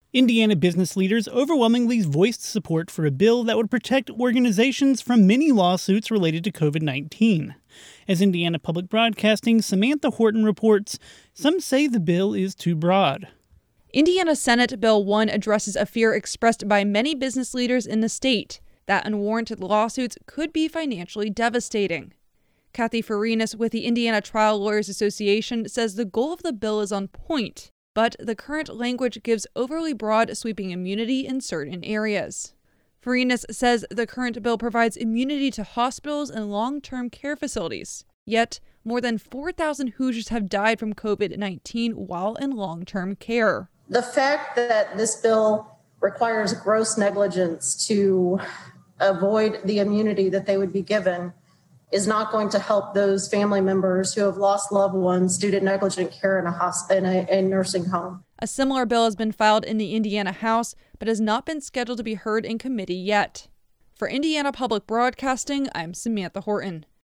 Indiana business leaders overwhelmingly voiced support for a bill that would protect organizations from many lawsuits related to COVID-19. As Indiana Public Broadcasting's Samantha Horton reports, some say the bill is too broad. Indiana Senate Bill 1 addresses a fear expressed by many business leaders in the state that unwarranted lawsuits could be financially devastating. Kathy Farinas with the Indiana Trial Lawyers Association says the goal of the bill is on point, but the current language gives overly broad sweeping immunity in certain areas. Farinas says the current bill provides immunity to hospitals and long-term care facilities, yet more than 4,000 Hoosiers have died from COVID-19 while in long-term care. The fact that this bill requires gross negligence to avoid the immunity that they would be given is not going to help those family members who have lost loved ones due to negligent care in a nursing home. A similar bill has been filed in the Indiana House, but has not been scheduled to be heard in committee yet. For Indiana Public Broadcasting, I'm Samantha Horton.